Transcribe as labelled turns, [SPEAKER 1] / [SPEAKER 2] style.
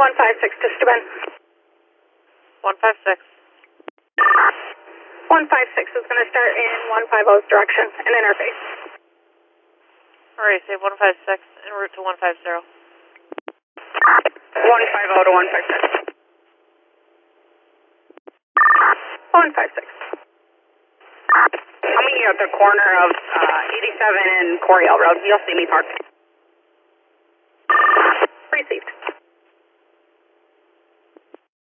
[SPEAKER 1] 156 to Steuben.
[SPEAKER 2] 156.
[SPEAKER 1] 156 is going to start in 150's direction and interface.
[SPEAKER 2] Alright, say 156 en route to 150.
[SPEAKER 1] 150 to 156. 156. I'll meet you at the corner of 87 and Coryell Road. You'll see me parked. Received.